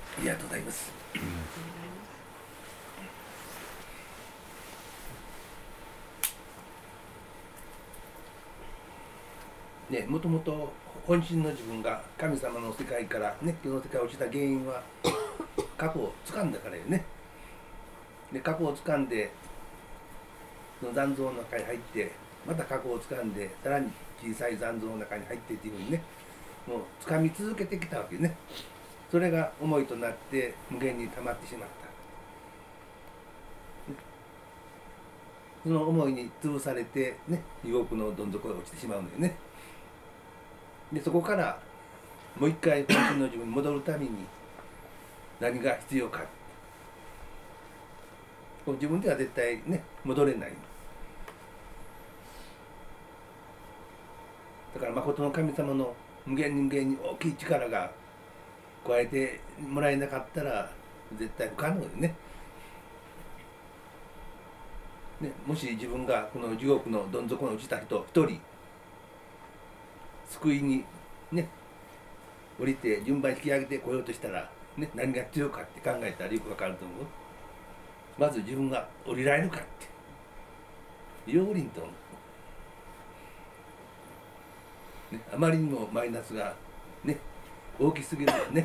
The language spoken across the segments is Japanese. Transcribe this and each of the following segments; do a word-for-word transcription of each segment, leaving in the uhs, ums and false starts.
りがとうございます。ね、もともと本心の自分が神様の世界からね、世の世界を落ちた原因は過去を掴んだからよね。で、過去を掴んで、その残像の中に入って、また過去を掴んで、さらに小さい残像の中に入ってっていうふうにね、もう掴み続けてきたわけね。それが思いとなって無限に溜まってしまった。その思いに潰されてね、地獄のどん底へ落ちてしまうのよね。で、そこからもう一回本心の自分に戻るために何が必要か。自分では絶対ね、戻れない。だから誠の神様の無限に無限に大きい力が加えてもらえなかったら絶対不可能よね。ね、もし自分がこの地獄のどん底に落ちた人一人救いにね降りて順番に引き上げてこようとしたら、ね、何が必要かって考えたらよくわかると思う。まず自分が降りられるかってよう降りんと思う、ね、あまりにもマイナスがね大きすぎるよね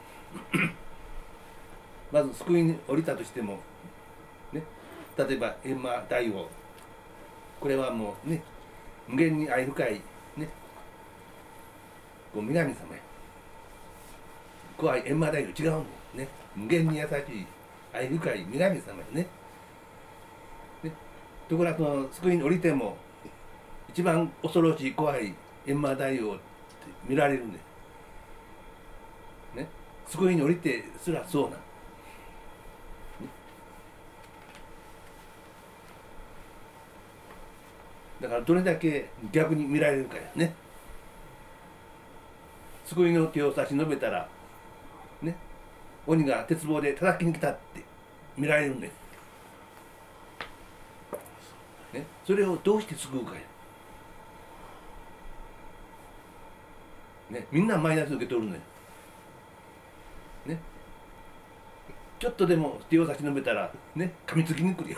まず救いに降りたとしてもね、例えば閻魔大王、これはもうね無限に愛深いねこう女神様や。怖い閻魔大王違うのね、無限に優しい愛深い女神様やね。ね、ところがその救いに降りても一番恐ろしい怖い閻魔大王って見られるんで、ね、救いに降りてすらそうなの。だからどれだけ逆に見られるかやね。救いの手を差し伸べたらね、鬼が鉄棒で叩きに来たって見られるんです、ね、それをどうして救うかや、ね、みんなマイナス受け取るのよ、ね、ちょっとでも手を差し伸べたらね噛みつきに来るよ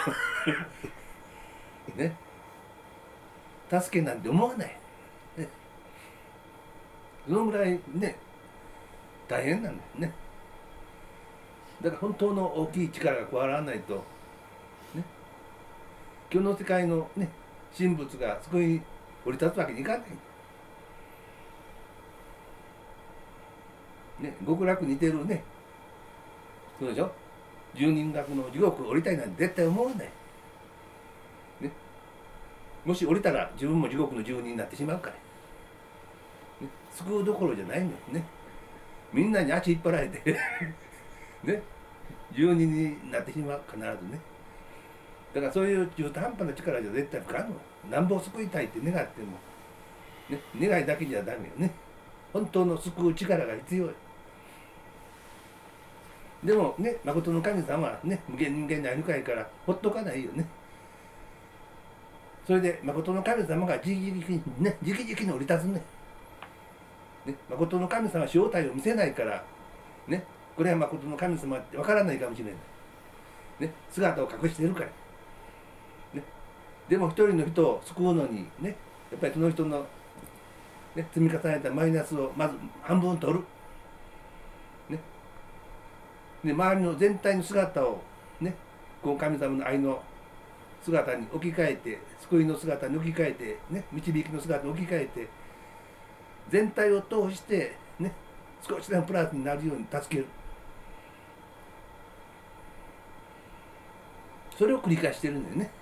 ね、助けなんて思わない、ね、そのぐらいね大変なんだよね。だから本当の大きい力が加わらないとね、今日の世界のね神仏がそこに降り立つわけにいかない。ね、極楽に似てるね、そうでしょ、十人学の地獄を降りたいなんて絶対思わない。ね、もし降りたら自分も地獄の住人になってしまうから、ね、救うどころじゃないのよね。みんなに足引っ張られてね、住人になってしまう、必ずね。だからそういう中途半端な力じゃ絶対不可能。なんぼを救いたいって願っても、ね、願いだけじゃダメよね。本当の救う力が必要よ。でもね、誠の神様はね、無限人間に愛深いからほっとかないよね。それで誠の神様が直々にね、直々に降り立つね。ね、誠の神様は正体を見せないからね、これは誠の神様ってわからないかもしれない、ね、姿を隠しているから、ね、でも一人の人を救うのにね、やっぱりその人の、ね、積み重ねたマイナスをまず半分取る、ね、で周りの全体の姿をね、こう神様の愛の姿に置き換えて、救いの姿に置き換えて、ね、導きの姿に置き換えて、全体を通してね、少しでもプラスになるように助ける。それを繰り返してるんだよね。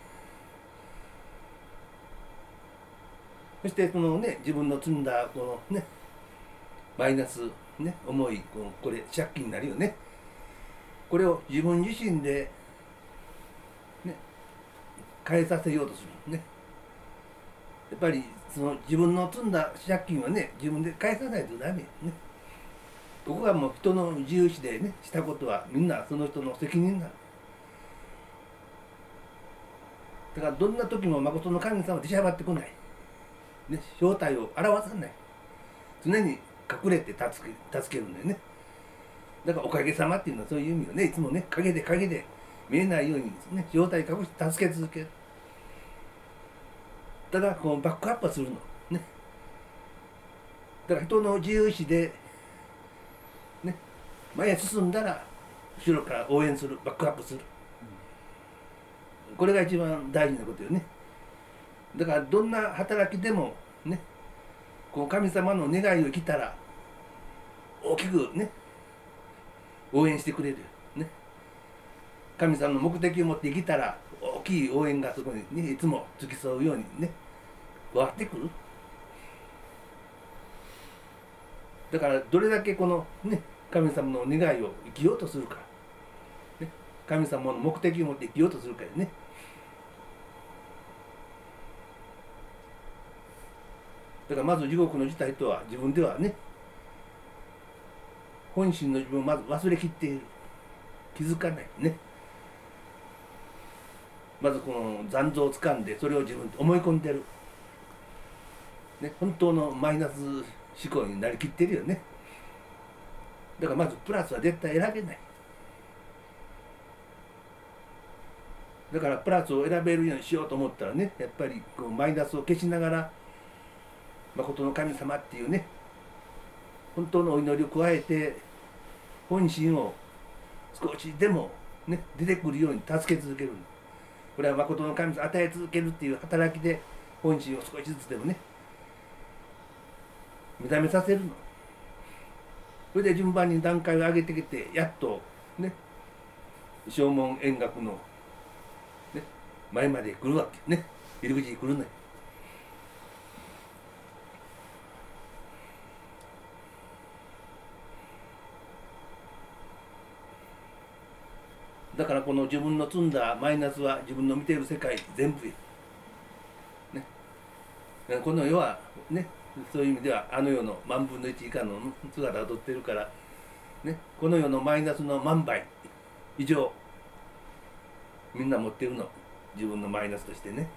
そしてそのね、自分の積んだこのね、マイナスね、重いこのこれ借金になるよね。これを自分自身でね、返させようとするね。やっぱりその自分の積んだ借金はね、自分で返さないとダメね。ここがもう人の自由視でね、したことはみんなその人の責任なの。だからどんな時も誠の神様は出しゃばってこない。ね、正体を表さない。常に隠れて助け、助けるんだよね。 だからおかげさまっていうのはそういう意味をね、いつもね、陰で陰で見えないようにですね、状態隠して助け続ける。ただこうバックアップするのね。だから人の自由意志でね、前へ進んだら後ろから応援する、バックアップする。これが一番大事なことよね。だからどんな働きでもね、この神様の願いを生きたら大きくね、応援してくれるよね。神様の目的を持って生きたら大きい応援がそこにね、いつも付き添うようにね、加わってくる。だからどれだけこのね、神様の願いを生きようとするか、ね、神様の目的を持って生きようとするかよね。だからまず地獄の事態とは自分ではね、本心の自分をまず忘れきっている、気づかないね。まずこの残像をつかんでそれを自分で思い込んでる、ね、本当のマイナス思考になりきってるよね。だからまずプラスは絶対選べない。だからプラスを選べるようにしようと思ったらね、やっぱりこうマイナスを消しながら誠の神様っていうね、本当のお祈りを加えて本心を少しでもね出てくるように助け続ける。これは誠の神様を与え続けるっていう働きで本心を少しずつでもね目覚めさせるの。それで順番に段階を上げてきてやっとね正門円覚の、ね、前まで来るわけね、入り口に来るのよ。だからこの自分の積んだマイナスは自分の見ている世界全部、ね、この世はね、そういう意味ではあの世の万分の一以下の姿をとってるから、ね、この世のマイナスの万倍以上みんな持ってるの、自分のマイナスとしてね。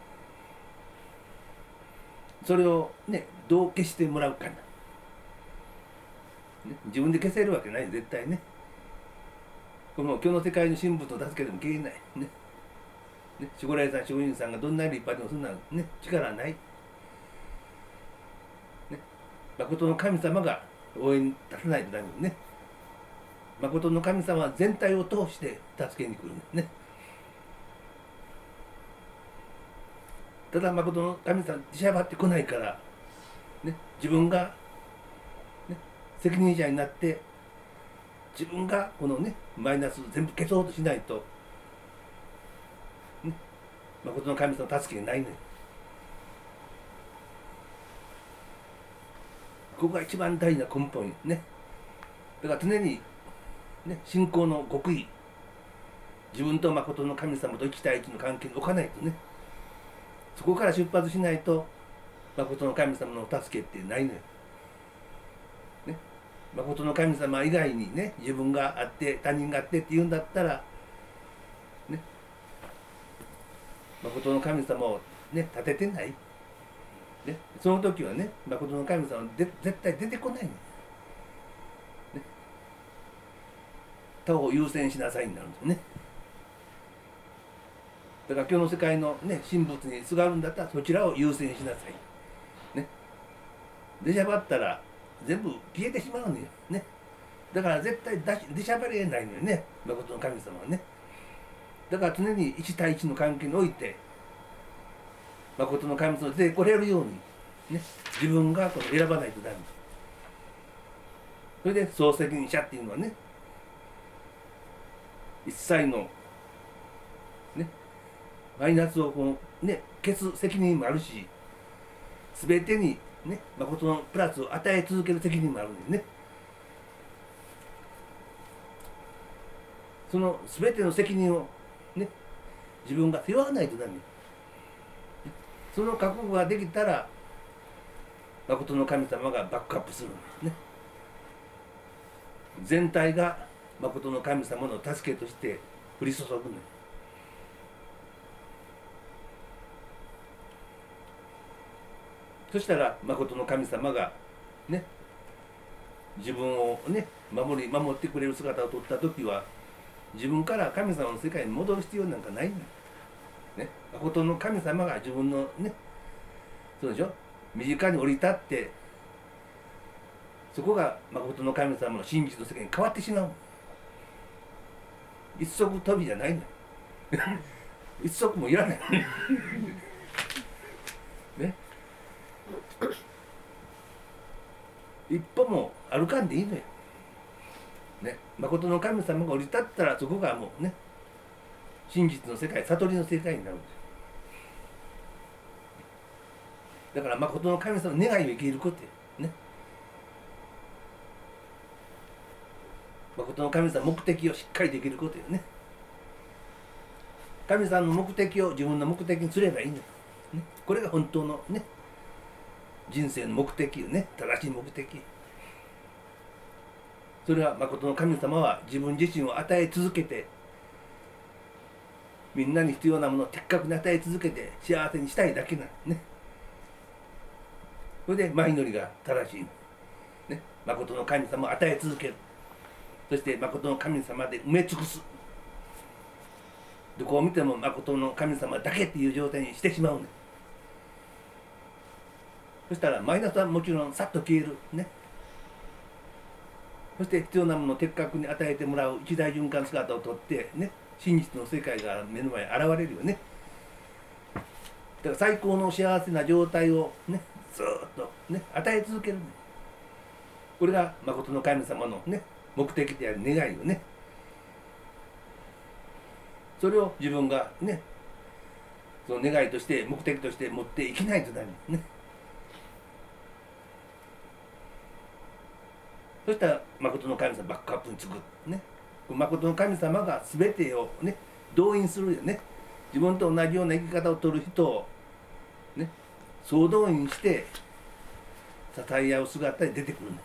それをねどう消してもらうかな、ね、自分で消せるわけない絶対ね。この今日の世界の神仏の助けでも消えないね。ね、守護霊さん、守護人さんがどんなに立派でもそんなね力はない。ね、誠の神様が応援に立たないとダメですね。誠の神様は全体を通して助けに来るんですね。ただ誠の神様出しゃばってこないから、ね、自分が、ね、責任者になって自分がこのねマイナス全部消そうとしないと、ね、誠の神様の助けがないのよ。ここが一番大事な根本ね。だから常に、ね、信仰の極意、自分と誠の神様と一対一の関係に置かないとね、そこから出発しないと誠の神様の助けってないのよ。ね、誠の神様以外にね自分があって他人があってって言うんだったら、ね、誠の神様をね立ててない。ね、その時はね誠の神様はで絶対出てこないの、ね、他を優先しなさいになるんですね。だから今日の世界のね神仏にすがるんだったらそちらを優先しなさい。ね、出しゃばったら全部消えてしまうのよね。だから絶対出しゃばれないのよね、誠の神様はね。だから常に一対一の関係において誠の神様に出てこれるように、ね、自分がこの選ばないとダメ。それで総責任者っていうのはね、一切の、ね、マイナスをこう、ね、消す責任もあるし、全てに、ね、誠のプラスを与え続ける責任もあるんですね。その全ての責任を、ね、自分が背負わないとダメ。その覚悟ができたら誠の神様がバックアップするんですね。全体が誠の神様の助けとして降り注ぐのです。そしたら誠の神様がね自分をね守り守ってくれる姿を取った時は自分から神様の世界に戻る必要なんかないんだ、ね、誠の神様が自分のねそうでしょ身近に降り立ってそこが誠の神様の真実の世界に変わってしまう。一足飛びじゃないの一足もいらないね一歩も歩かんでいいのよ。ね、誠の神様が降り立ったらそこがもうね真実の世界悟りの世界になるんです。だから誠の神様の願いを生きることよね。誠の神様の目的をしっかりできることよね。神様の目的を自分の目的にすればいいんだよ、ね、これが本当のね人生の目的よね。正しい目的。それは誠の神様は自分自身を与え続けてみんなに必要なものを的確に与え続けて幸せにしたいだけなのね。それで前祈りが正しいの、ね、誠の神様を与え続ける。そして誠の神様で埋め尽くす。どこを見ても誠の神様だけっていう状態にしてしまうね。そしたらマイナスはもちろんさっと消えるね。そして必要なものを的確に与えてもらう一大循環姿をとってね真実の世界が目の前に現れるよね。だから最高の幸せな状態をねずーっとね与え続ける、ね、これが誠の神様のね目的である願いをね。それを自分がねその願いとして目的として持っていけないとなるね。そしたら誠の神様バックアップにつくね。誠の神様が全てをね動員するよね。自分と同じような生き方を取る人をね総動員して支え合う姿に出てくるね。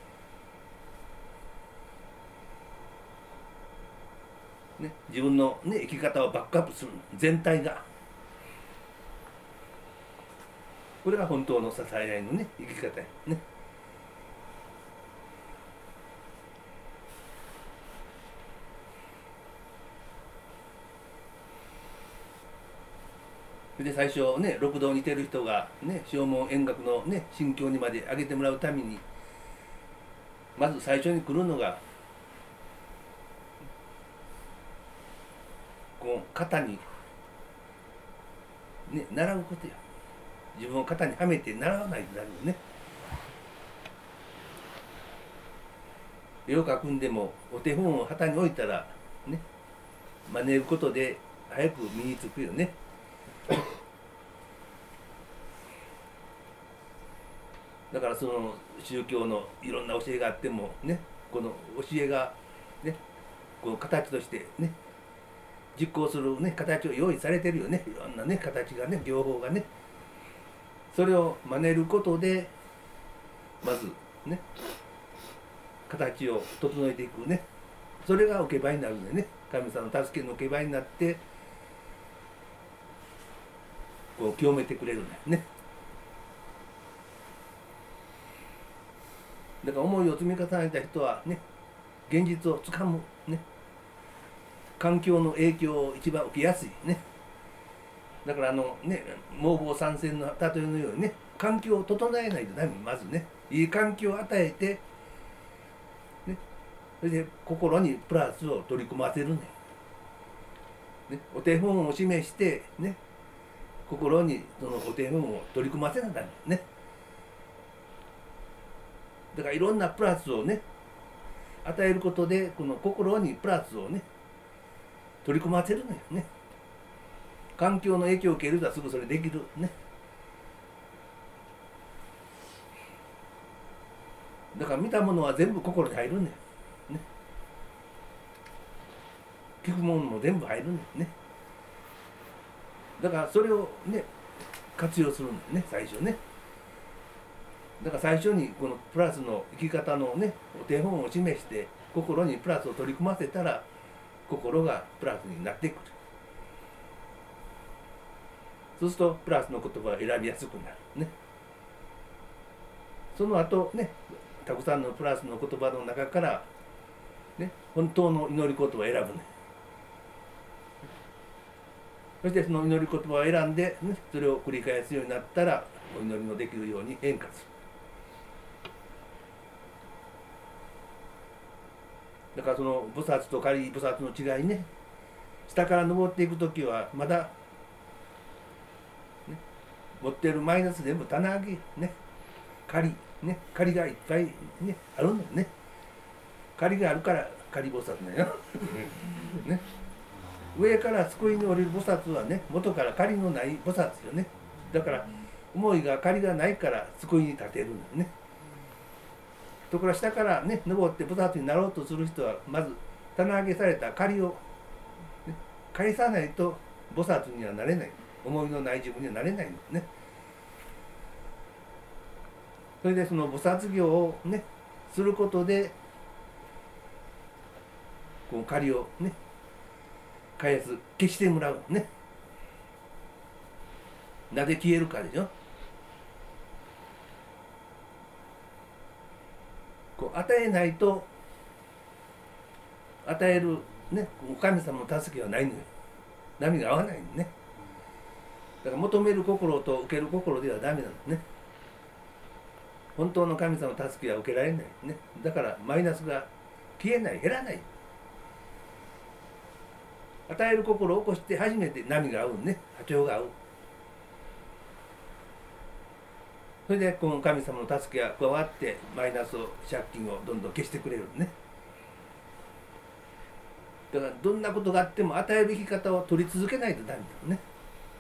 ね、自分の、ね、生き方をバックアップする全体がこれが本当の支え合いのね生き方やね。で最初ね六道に似てる人がね正門円覚のね心境にまで上げてもらうためにまず最初に来るのがこの肩にね習うことよ。自分を肩にはめて習わないとなるよね。絵を描くんでもお手本を旗に置いたらね真似ることで早く身につくよね。だからその宗教のいろんな教えがあってもねこの教えがねこの形としてね実行するね形を用意されてるよね。いろんなね形がね情報がねそれを真似ることでまずね形を整えていくね。それが受け場になるんでね神様の助けの受け場になってこう清めてくれるんだよね。だから思いを積み重ねた人はね現実をつかむね環境の影響を一番受けやすいね。だからあのね盲坊参戦の例えのようにね環境を整えないとダメ。まずねいい環境を与えてねそれで心にプラスを取り込ませるね。ねお手本を示してね心にそのお手本を取り込ませなダメね。だからいろんなプラスをね与えることでこの心にプラスをね取り込ませるのよね。環境の影響を受けるとはすぐそれできるね。だから見たものは全部心に入るんだよね。聞くものも全部入るんだよね。だからそれをね活用するんだよね最初ね。だから最初にこのプラスの生き方のねお手本を示して心にプラスを取り込ませたら心がプラスになってくる。そうするとプラスの言葉を選びやすくなるね。その後ねたくさんのプラスの言葉の中から、ね、本当の祈り言葉を選ぶね。そしてその祈り言葉を選んで、ね、それを繰り返すようになったらお祈りのできるように変化する。だからその菩薩と仮菩薩の違いね、下から登っていくときはまだ、ね、持ってるマイナス全部棚上げね、仮ね、仮がいっぱいねあるんだよね。仮があるから仮菩薩だよ。ね、上から救いに降りる菩薩はね、元から仮のない菩薩よね。だから思いが仮がないから救いに立てるんだよね。ところが下からね登って菩薩になろうとする人はまず棚上げされた仮を、ね、返さないと菩薩にはなれない。思いのない自分にはなれないんですね。それでその菩薩業をねすることでこの仮をね返す、消してもらうね。なぜ消えるかでしょ。こう与えないと与えるねお神様の助けはないのよ。波が合わないのね。だから求める心と受ける心ではダメなのね。本当の神様の助けは受けられないね。だからマイナスが消えない、減らない。与える心を起こして初めて波が合うね、波長が合う。それでこの神様の助けが加わってマイナスを借金をどんどん消してくれるね。だからどんなことがあっても与える生き方を取り続けないとダメだよね。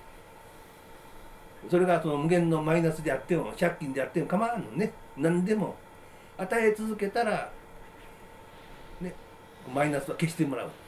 それがその無限のマイナスであっても借金であっても構わんのね。何でも与え続けたらねマイナスは消してもらう。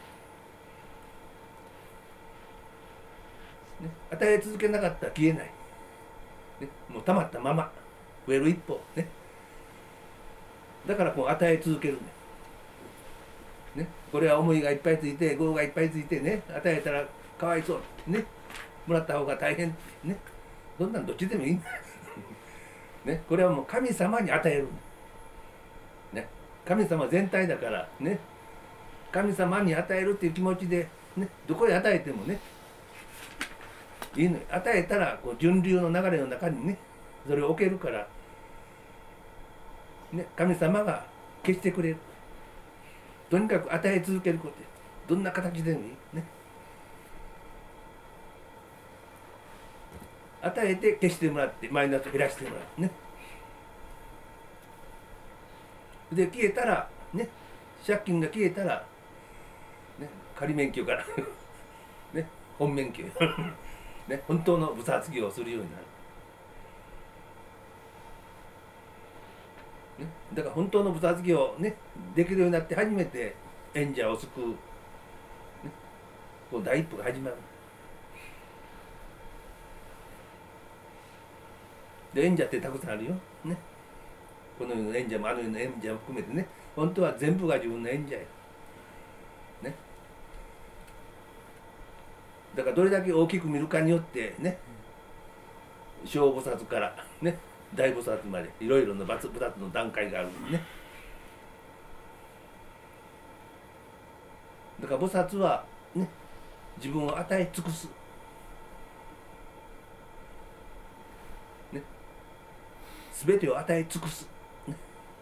ね、与え続けなかったら消えない、ね、もう溜まったまま増える一方ね。だからこう与え続けるね。ね、これは思いがいっぱいついて業がいっぱいついてね、与えたらかわいそうね、もらった方が大変ね、そんなんどっちでもいいんだね。これはもう神様に与えるね。神様全体だからね、神様に与えるっていう気持ちでね、どこへ与えてもねいいの。与えたらこう順流の流れの中にねそれを置けるから、ね、神様が消してくれる。とにかく与え続けることです。どんな形でもいいね。与えて消してもらってマイナスを減らしてもらうね。で消えたらね、借金が消えたらね、仮免許からね本免許ね、本当の菩薩業をするようになる、ね、だから本当の菩薩業をねできるようになって初めて縁者を救う、ね、こう第一歩が始まる。で縁者ってたくさんあるよ、ね、この世の縁者もあの世の縁者も含めてね、本当は全部が自分の縁者や、ね、だからどれだけ大きく見るかによってね、小菩薩からね大菩薩までいろいろな菩薩の段階があるんでね。だから菩薩はね自分を与え尽くす、ね、全てを与え尽くす、ね、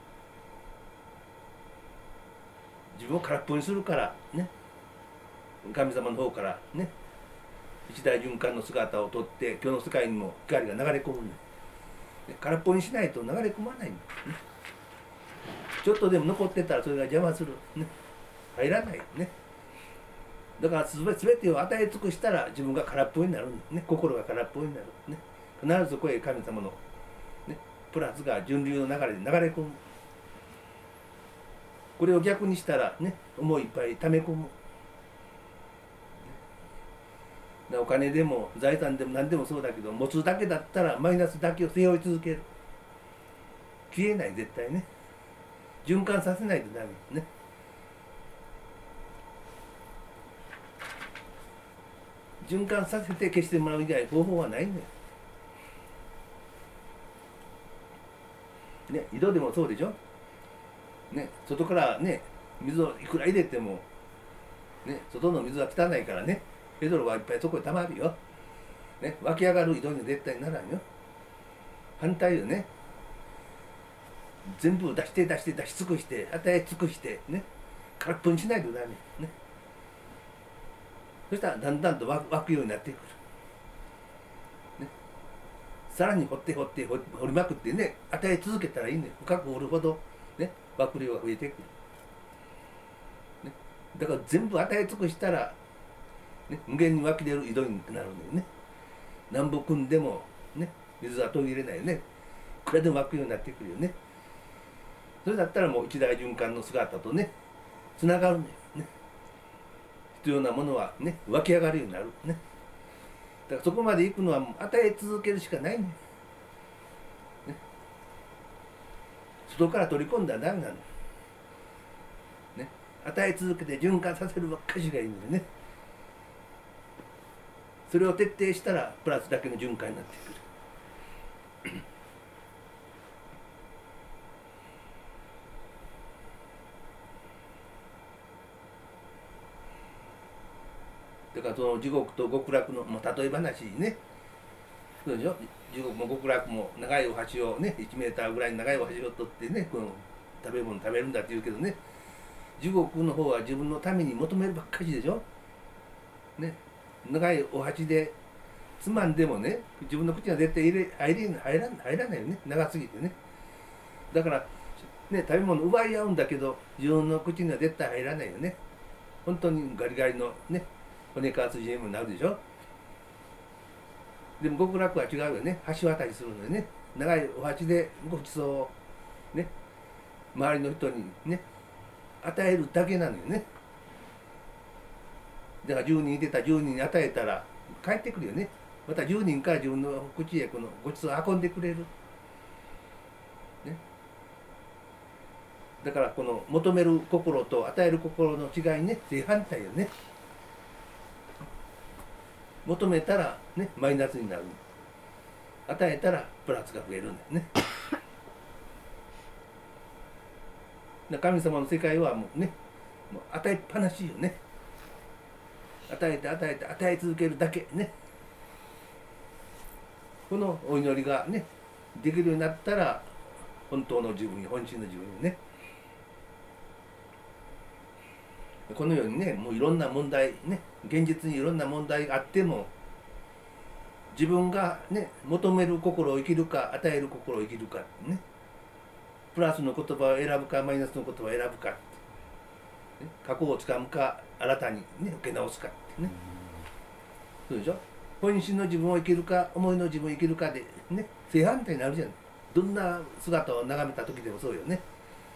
自分を空っぽにするからね、神様の方からね一大循環の姿をとって今日の世界にも光が流れ込むんです。空っぽにしないと流れ込まないんです、ね、ちょっとでも残ってたらそれが邪魔する、ね、入らないね。だからすべてを与え尽くしたら自分が空っぽになるんですね。心が空っぽになる、ね、必ずそこへ神様の、ね、プラスが順流の流れで流れ込む。これを逆にしたらね思いいっぱい溜め込む。お金でも財産でも何でもそうだけど、持つだけだったらマイナスだけを背負い続ける。消えない、絶対ね。循環させないとダメですね。循環させて消してもらう以外方法はないんだよ。ね、井戸でもそうでしょ。 ね、外からね水をいくら入れても、ね、外の水は汚いからね、ヘドロはいっぱいそこに溜まるよ、ね、湧き上がる井戸には絶対ならんよ。反対よね、全部出して出して出し尽くして与え尽くしてね、空っぽにしないとダメね。そしたらだんだんと湧くようになってくる、ね、さらに掘って掘って掘りまくってね、与え続けたらいいね。深く掘るほどね湧く量が増えてくる、ね、だから全部与え尽くしたら、ね、無限に湧き出る井戸になるんだよね。何ぼ汲んでもね水は途切れないよね。いくらでも湧くようになってくるよね。それだったらもう一大循環の姿とねつながるんだよね。必要なものはね湧き上がるようになるね。だからそこまで行くのはもう与え続けるしかないんだよ、ね、外から取り込んだらダメなの、ね、与え続けて循環させるばっかしがいいんでね。それを徹底したらプラスだけの循環になってくるだからその地獄と極楽のもう例え話ね、そうでしょ。地獄も極楽も長いお箸をねいちメーターぐらいの長いお箸を取ってねこの食べ物食べるんだって言うけどね、地獄の方は自分のために求めるばっかりでしょ、ね、長いお箸でつまんでもね自分の口には絶対入れ入れ入ら入らないよね、長すぎてね。だからね食べ物奪い合うんだけど自分の口には絶対入らないよね。本当にガリガリのね骨か筋にもなるでしょ。でも極楽は違うよね。橋渡りするのよね。長いお箸でごちそうをね周りの人にね与えるだけなのよね。だからじゅうにんいてたじゅうにんに与えたら帰ってくるよね。またじゅうにんから自分の口へこのごちそうを運んでくれる、ね、だからこの求める心と与える心の違いね正反対よね。求めたらねマイナスになる、与えたらプラスが増えるんだよね。神様の世界はもうねもう与えっぱなしよね。与えて与えて与え続けるだけね。このお祈りがねできるようになったら本当の自分に本心の自分にね、このようにねもういろんな問題ね現実にいろんな問題があっても自分がね求める心を生きるか与える心を生きるかね、プラスの言葉を選ぶかマイナスの言葉を選ぶか、ね、過去をつかむか新たにね受け直すかってね、そうでしょ。本心の自分を生きるか思いの自分を生きるかでね正反対になるじゃない。どんな姿を眺めた時でもそうよね。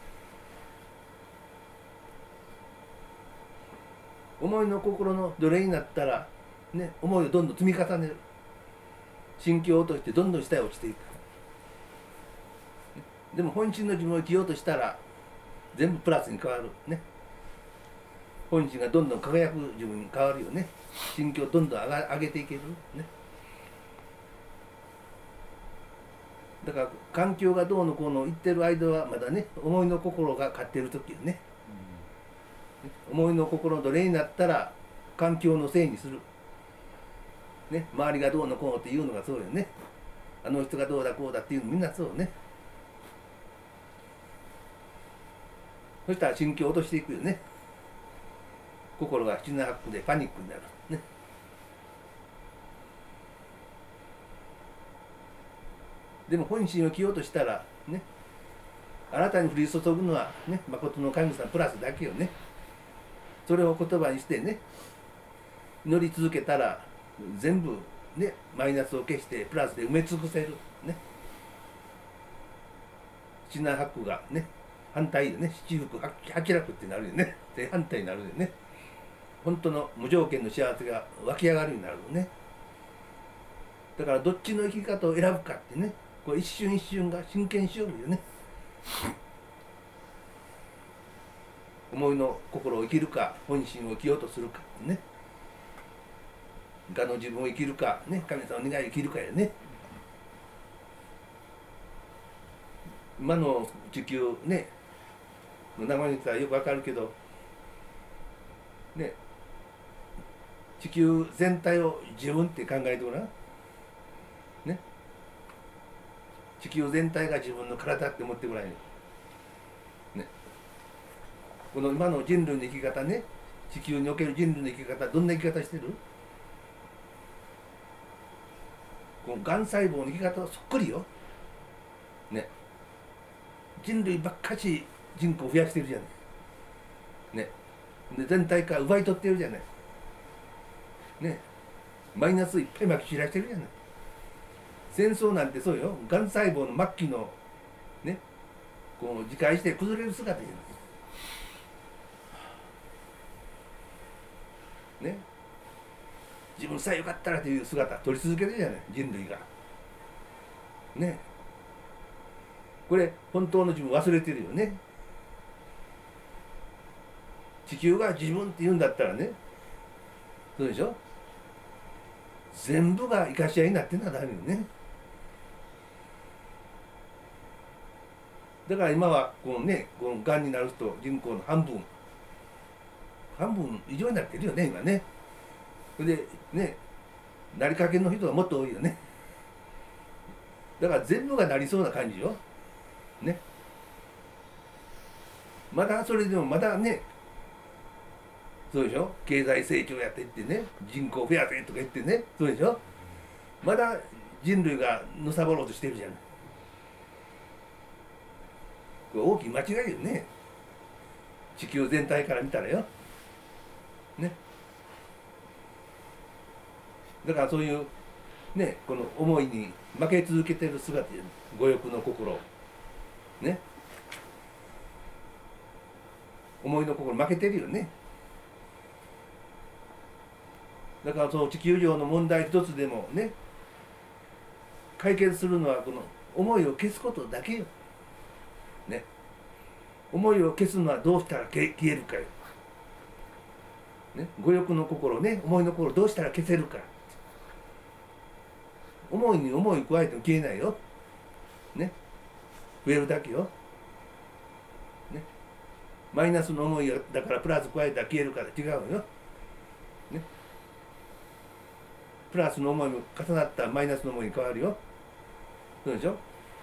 思いの心の奴隷になったらね思いをどんどん積み重ねる、心境を落としてどんどん下へ落ちていく。でも本心の自分を生きようとしたら全部プラスに変わるね。本心がどんどん輝く自分に変わるよね。心境をどんどん上が上げていけるね。だから環境がどうのこうの言ってる間はまだね思いの心が勝ってる時よね、うん、思いの心の奴隷になったら環境のせいにする、ね、周りがどうのこうのっていうのがそうよね。あの人がどうだこうだっていうのみんなそうね。そしたら心境を落としていくよね。心が七七八苦でパニックになるね。でも本心を生きようとしたらね新たに降り注ぐのはね誠の神様プラスだけよね。それを言葉にしてね祈り続けたら全部ねマイナスを消してプラスで埋め尽くせるね。七七八苦がね反対よね。七福八楽ってなるよね。正反対になるよね。本当の無条件の幸せが湧き上がるようになるよね。だからどっちの生き方を選ぶかってねこう一瞬一瞬が真剣勝負よね。思いの心を生きるか本心を生きようとするかね、我の自分を生きるかね神様の願いを生きるかよね。今の地球ね名前に言ったらよくわかるけどね、地球全体を自分って考えてごらんね、地球全体が自分の体って思ってごらんよ、ね、この今の人類の生き方ね、地球における人類の生き方、どんな生き方してる？このがん細胞の生き方はそっくりよ、ね、人類ばっかし人口を増やしてるじゃない、ね、で全体から奪い取ってるじゃない、ね、マイナスいっぱいまき散らしてるじゃない。戦争なんてそうよ、がん細胞の末期のね、こう自壊して崩れる姿じゃない。ね、自分さえよかったらという姿取り続けてるじゃない、人類が。ね、これ本当の自分忘れてるよね。地球が自分って言うんだったらね、そうでしょ、全部が生かし合いになってんのはダメよね。だから今はこのね、このがんになる人人口の半分半分以上になってるよね今ね。それでね、なりかけの人がもっと多いよね。だから全部がなりそうな感じよね。まだそれでもまだね、そうでしょ、経済成長やっていってね、人口増やせとか言ってね、そうでしょ、まだ人類がのさばろうとしてるじゃない。これ大きい間違いよね、地球全体から見たらよね。だからそういうね、この思いに負け続けてる姿や、五欲の心ね、思いの心負けてるよね。だからその地球上の問題一つでもね、解決するのはこの思いを消すことだけよ、ね、思いを消すのはどうしたら消えるかよ、ね、五欲の心ね、思いの心どうしたら消せるか。思いに思い加えても消えないよ、ね、増えるだけよ、ね、マイナスの思いだからプラス加えたら消えるから違うよ、ね、プラスの思いも重なったらマイナスの思いに変わるよ。そうでしょ。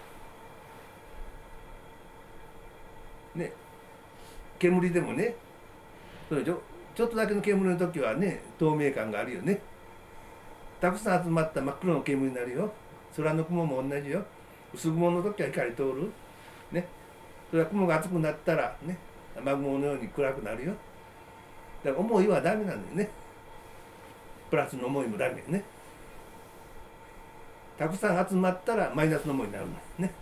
ね、煙でもね、そうでしょ。ちょっとだけの煙の時はね、透明感があるよね。たくさん集まった真っ黒の煙になるよ。空の雲も同じよ。薄雲の時は光通る。ね。それは雲が厚くなったらね、雨雲のように暗くなるよ。だから思いはダメなんだよね。プラスの思いもダメよね。たくさん集まったらマイナスの思いになるんですね。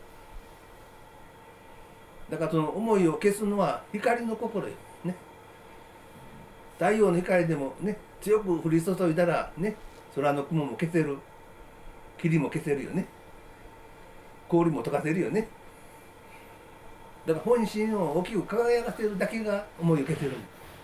だからその思いを消すのは光の心よね。太陽の光でもね、強く降り注いだらね、空の雲も消せる、霧も消せるよね、氷も溶かせるよね。だから本心を大きく輝かせるだけが思いを消せる。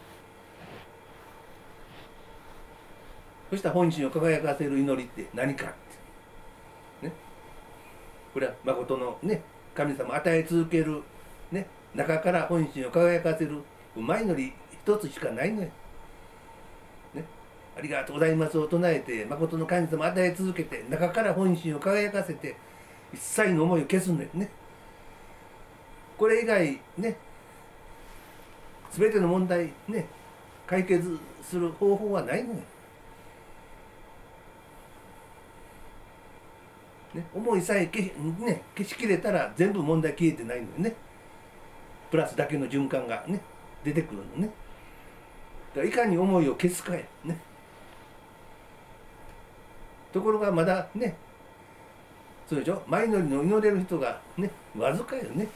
そしたら本心を輝かせる祈りって何かってね、これは誠のね、神様与え続けるね、中から本心を輝かせるうまい祈り一つしかないのよ、ね、ありがとうございますを唱えて、誠の神様与え続けて、中から本心を輝かせて一切の思いを消すのよね。これ以外ね、全ての問題ね、解決する方法はないのよ、ね、思いさえ消し、ね、消しきれたら全部問題消えてないのよね。プラスだけの循環がね出てくるのね。だからいかに思いを消すかやね。ところがまだね、そうでしょ、前乗りの祈れる人がねわずかよね。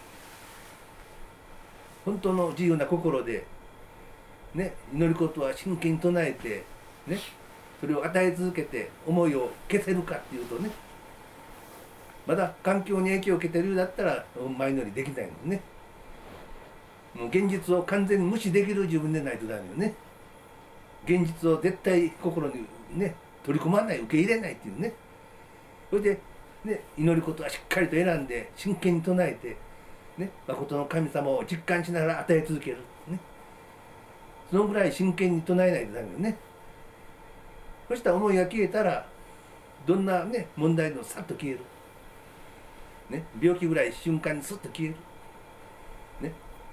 本当の自由な心でね、祈ることは真剣に唱えてね、それを与え続けて思いを消せるかっていうとね、まだ環境に影響を受けてるようだったら前乗りできないのね。もう現実を完全に無視できる自分でないとダメよね。現実を絶対心にね取り込まない、受け入れないっていうね。それでね、祈ることはしっかりと選んで真剣に唱えてね、誠の神様を実感しながら与え続ける、ね、そのぐらい真剣に唱えないとダメよね。そしたら思いが消えたらどんな、ね、問題でもさっと消える、ね、病気ぐらい瞬間にスッと消える、ね、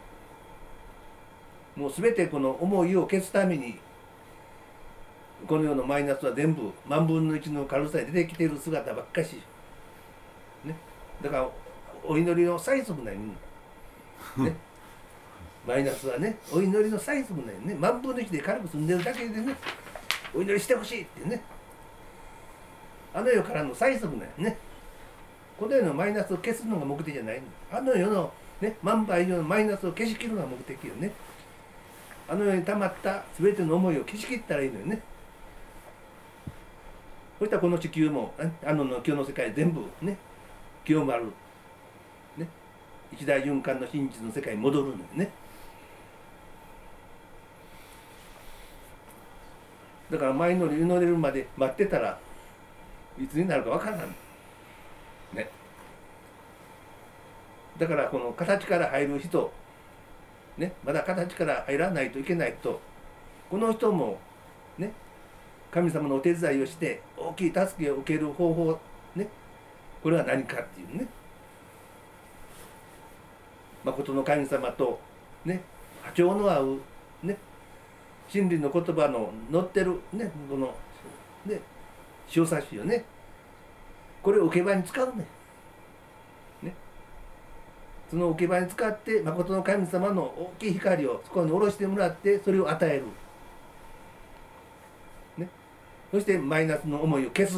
もう全てこの思いを消すためにこの世のマイナスは全部万分の一の軽さで出てきている姿ばっかし、ね、だからお祈りの催促なんよ、ね、マイナスはねお祈りの催促なんよね。万分の一で軽く済んでるだけでねお祈りしてほしいってね、あの世からの催促なんよね。この世のマイナスを消すのが目的じゃないの。あの世の、ね、万倍以上のマイナスを消し切るのが目的よね。あの世に溜まった全ての思いを消し切ったらいいのよね。そしたらこの地球もあの今日の世界全部ね清まる、ね、一大循環の真実の世界に戻るのよね。だから前の祈れるまで待ってたらいつになるかわからない、ね、だからこの形から入る人、ね、まだ形から入らないといけないと、この人もね神様のお手伝いをして大きい助けを受ける方法、ね、これは何かっていうね、誠の神様とね波長の合うね真理の言葉の載ってるねこのね小冊子をねこれを受け場に使うね。ねその受け場に使って誠の神様の大きい光をそこに下ろしてもらってそれを与える。ねそしてマイナスの思いを消す。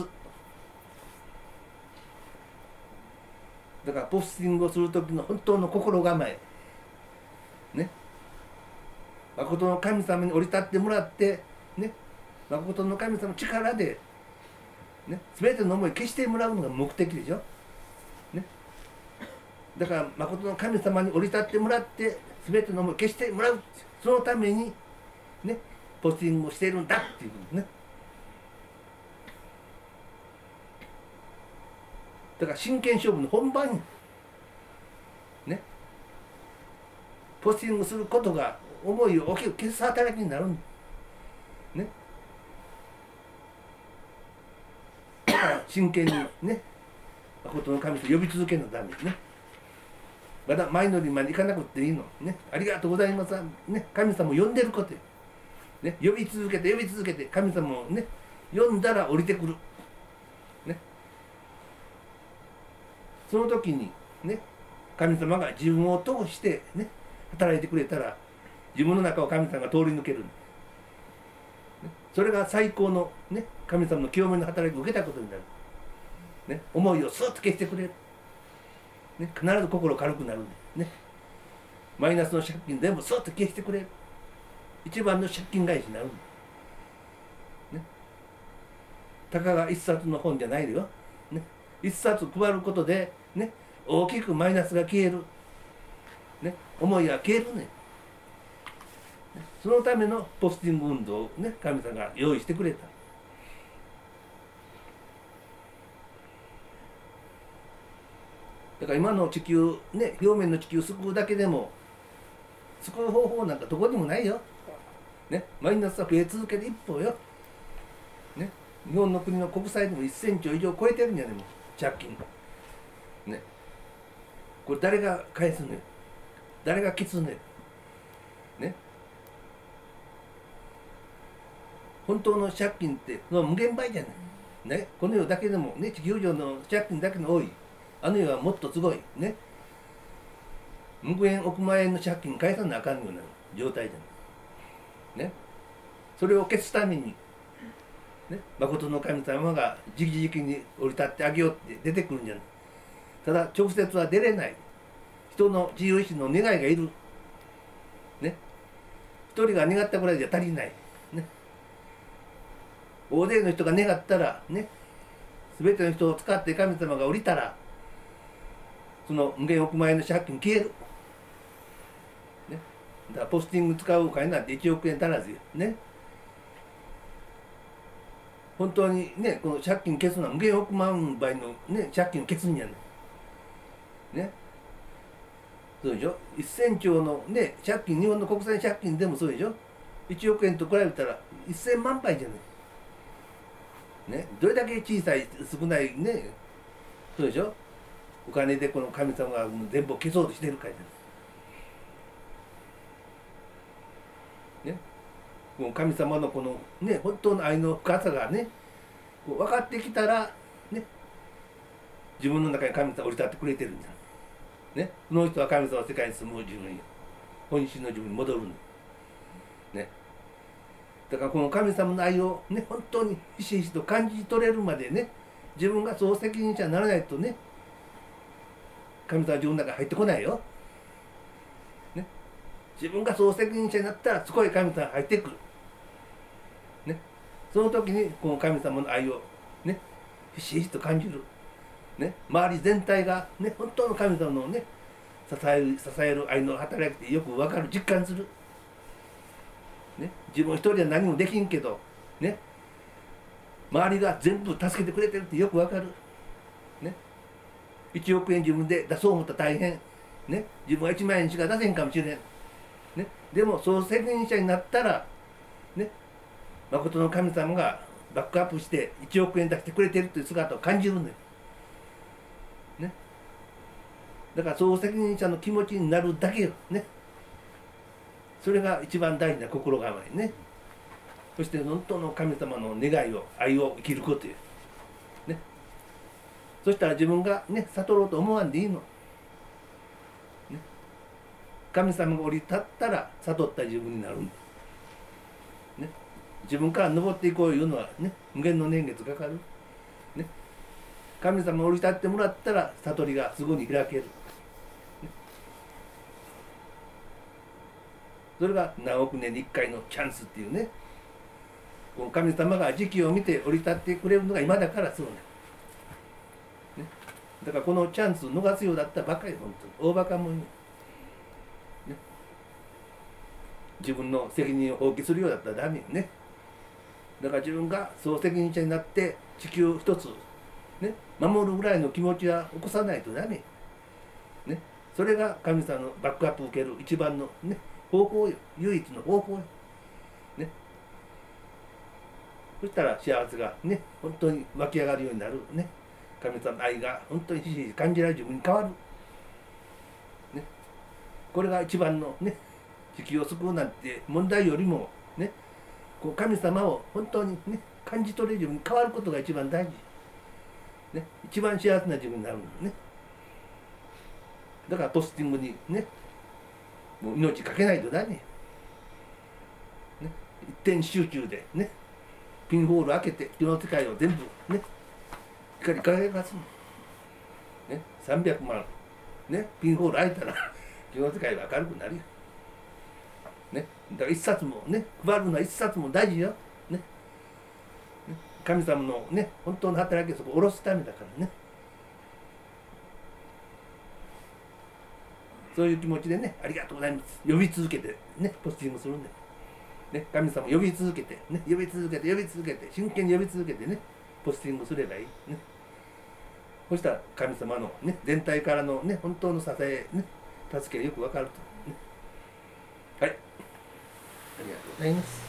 だからポスティングをする時の本当の心構えね誠の神様に降り立ってもらってね誠の神様の力でね全ての思いを消してもらうのが目的でしょ、ね、だから誠の神様に降り立ってもらって全ての思いを消してもらう、そのためにねポスティングをしているんだっていうことね。だから真剣勝負の本番にねポスティングすることが思いを大きく消す働きになるんね。だから真剣にね誠の神様を呼び続けるのためにね、まだ前のりまで行かなくていいのね、ありがとうございますね、神様を呼んでることよ、ね、呼び続けて呼び続けて神様をね呼んだら降りてくるね。その時にね神様が自分を通してね働いてくれたら自分の中を神様が通り抜ける、ね、それが最高の、ね、神様の清めの働きを受けたことになる、ね、思いをスッと消してくれる、ね、必ず心軽くなるんです、ね、マイナスの借金全部スッと消してくれる、一番の借金返しになるんです、ね、たかが一冊の本じゃないよ、ね、一冊配ることで、ね、大きくマイナスが消える、ね、思いが消えるね。そのためのポスティング運動をね神様が用意してくれた。だから今の地球ね表面の地球を救うだけでも救う方法なんかどこにもないよ、ね、マイナスは増え続ける一方よ、ね、日本の国の国債でもせんちょ以上超えてるんじゃねもう借金ね、これ誰が返すのよ、誰が消すのよね。本当の借金って無限倍じゃない、ね、この世だけでもね地球上の借金だけの多い、あの世はもっとすごいね無限億万円の借金返さなあかんような状態じゃないね。それを消すためにね誠の神様が直々に降り立ってあげようって出てくるんじゃない。ただ直接は出れない、人の自由意志の願いがいるね。一人が願ったぐらいじゃ足りないね。大勢の人が願ったらね全ての人を使って神様が降りたらその無限億万円の借金消える、ね、だからポスティング使うお金なんていちおくえん足らずよね。本当にねこの借金消すのは無限億万倍の、ね、借金を消すんやねね。 そうでしょ。せんちょうのね借金、日本の国債借金でもそうでしょ。いちおくえんと比べたらせんまんばいじゃない。ね、どれだけ小さい少ないね、そうでしょ。お金でこの神様が全部消そうとしてるからじゃない。ね、もう神様のこのね本当の愛の深さがね分かってきたらね、自分の中に神様が降り立ってくれてるんじゃない。ね、その人は神様の世界に住む自分に本心の自分に戻るんだ。ね、だからこの神様の愛をね本当にひしひしと感じ取れるまでね、自分が総責任者にならないとね、神様は自分の中に入ってこないよ。ね、自分が総責任者になったらそこへ神様が入ってくる。ね、その時にこの神様の愛をねひしひしと感じる。ね、周り全体がね本当の神様のね支える支える愛の働きってよく分かる、実感する。ね、自分一人では何もできんけどね、周りが全部助けてくれてるってよく分かる。ね、いちおくえん自分で出そう思ったら大変。ね、自分はいちまんえんしか出せんかもしれん。ね、でも総責任者になったらね、誠の神様がバックアップしていちおくえん出してくれてるという姿を感じるんだよ。ね、だから総責任者の気持ちになるだけよね。それが一番大事な心構えね。そして本当の神様の願いを愛を生きることよ。ね、そしたら自分がね悟ろうと思わんでいいの。ね、神様が降り立ったら悟った自分になるんだ。ね、自分から登っていこういうのはね無限の年月かかる。ね、神様が降り立ってもらったら悟りがすぐに開ける。それが何億年にいっかいのチャンスっていうね、この神様が時期を見て降り立ってくれるのが今だからそうな、ね、だからこのチャンスを逃すようだったらばかり本当に大バカ者に、ね、自分の責任を放棄するようだったらダメね。だから自分が総責任者になって地球一つ、ね、守るぐらいの気持ちは起こさないとダメ、ね、それが神様のバックアップを受ける一番のね方法よ、唯一の方法よ、ね、そしたら幸せがね本当に湧き上がるようになるね、神様の愛が本当にひしひし感じられる自分に変わる、ね、これが一番のね地球を救うなんて問題よりもね、こう神様を本当にね感じ取れる自分に変わることが一番大事、ね、一番幸せな自分になるのね。だからポスティングにねもう命かけないとダメ、ね、一点集中でねピンホール開けて世の世界を全部ね光り輝かすの、ね、さんびゃくまんねピンホール開いたら世の世界が明るくなるよ、ね、だから一冊もね配るのは一冊も大事よ、ね、神様のね本当の働きをそこ下ろすためだからね。そういう気持ちでね、ありがとうございます。呼び続けてね、ポスティングするんで。ね、神様呼び続けて、ね、呼び続けて、呼び続けて、真剣に呼び続けてね、ポスティングすればいい。ね。そしたら神様のね、全体からのね、本当の支え、ね、助けがよくわかると、ね。はい。ありがとうございます。